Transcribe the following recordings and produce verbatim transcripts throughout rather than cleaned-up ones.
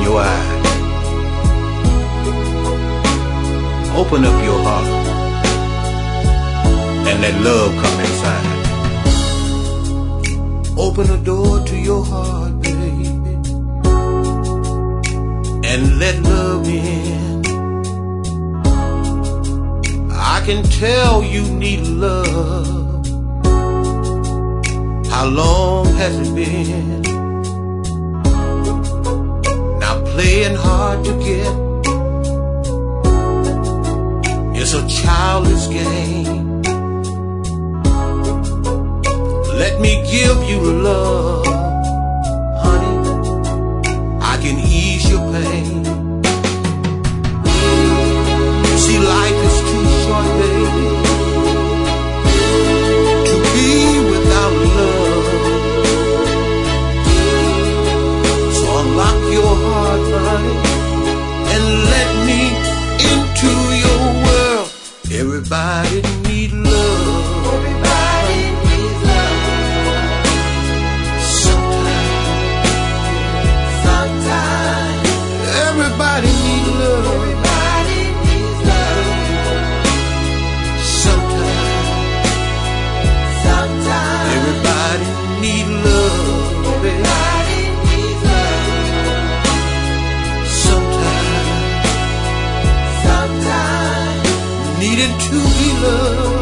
your eyes. Open up your heart and let love come inside. Open the door to your heart, baby, and let love in. I can tell you need love. How long has it been? Now playing hard to get, it's a childish game. Let me give you love, honey, I can ease your pain. You see, life is too short, baby, to be without love. So unlock your heart, honey, and let me into your world. Everybody need love. Everybody needs love. Sometimes, sometimes. Everybody need love. Everybody needs love. Sometimes, sometimes. Everybody need love. Everybody needs love. Sometimes, sometimes. Needing to be loved.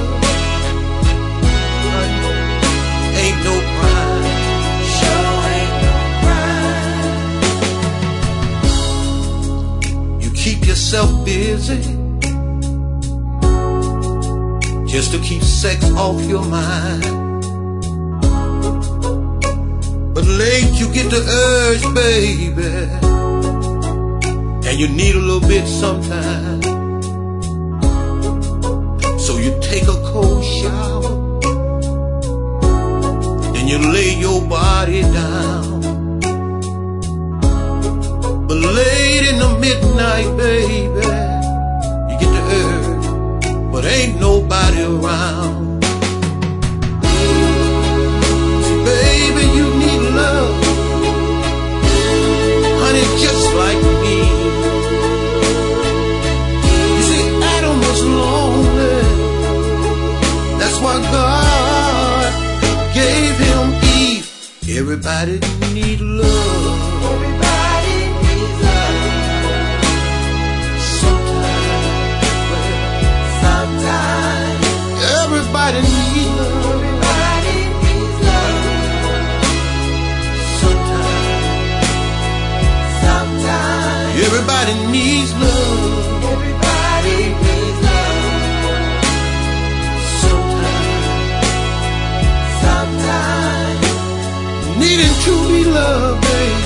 Ain't no crime. Sure ain't no crime. You keep yourself busy just to keep sex off your mind. But late you get the urge, baby, and you need a little bit sometimes. So you take a cold shower, then you lay your body down. But late in the midnight, baby, you get the urge, but ain't nobody around. See, baby, you need love, honey, just like me. You see, Adam was lonely. That's why God gave him Eve. Everybody need love. Everybody needs love. Sometimes, sometimes. Everybody needs love. Everybody needs love. Sometimes, sometimes. Everybody needs love. Everybody needs love. Needing to be loved, baby,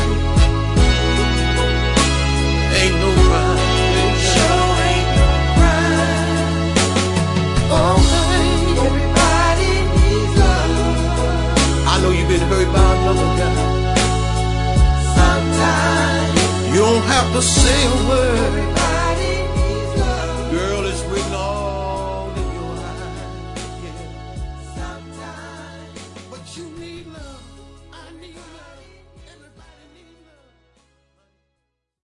ain't no crime, baby. Sure ain't no crime. Oh, baby, everybody needs love. I know you've been hurt by another guy. Sometimes you don't have to say a word.